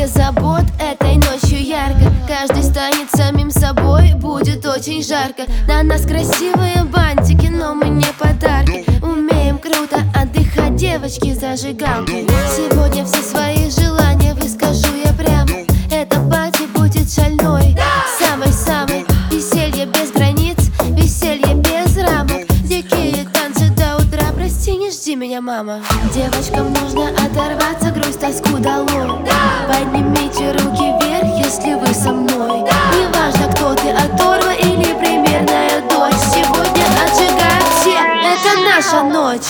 без забот этой ночью ярко. Каждый станет самим собой, будет очень жарко. На нас красивые бантики, но мы не подарки. Умеем круто отдыхать, девочки, зажигалки. Сегодня все свои желания выскажу я прямо. Эта пати будет шальной, самой-самой. Веселье без границ, веселье без рамок. Дикие танцы до утра, прости, не жди меня, мама. Девочкам нужно оторваться, грусть, тоску долой. Поднимите руки вверх, если вы со мной. Неважно, кто ты, оторва или примерная дочь. Сегодня отжигаем все, это наша ночь.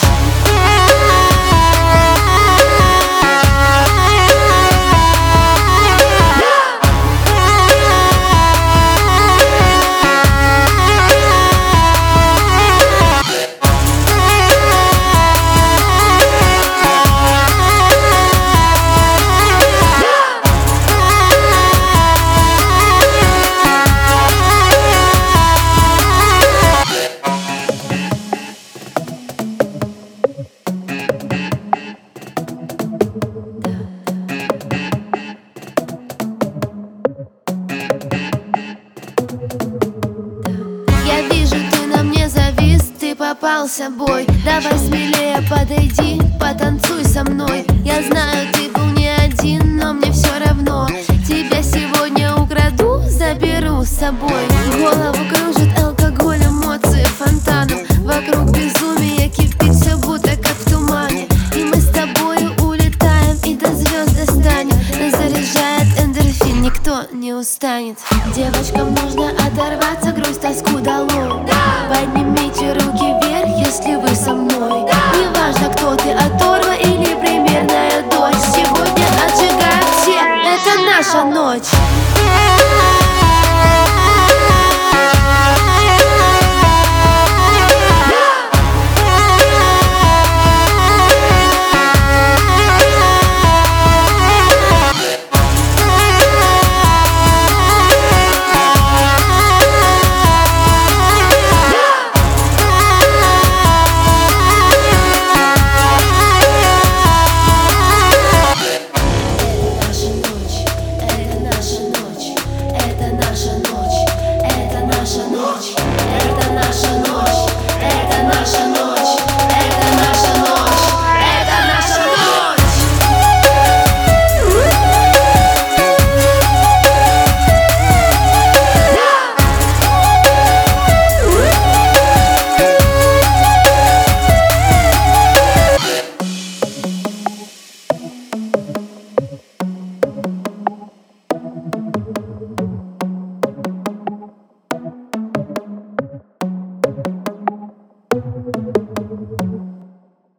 Я вижу, ты на мне завис, ты попался, бой. Давай смелее подойди, потанцуй со мной. Я знаю, ты был не один, но мне все равно. Тебя сегодня украду, заберу с собой. Голову кружит алкоголь, эмоции фонтаном. Вокруг безумие кипит, все будто как в тумане. И мы с тобою улетаем и до звезд достанем. Нас заряжает эндорфин, никто не устанет. Девочкам нужно оторваться, грусть, тоску долой. Поднимите руки вверх, если вы со мной. Неважно, кто ты, оторва или примерная дочь. Сегодня отжигаем все, это наша ночь.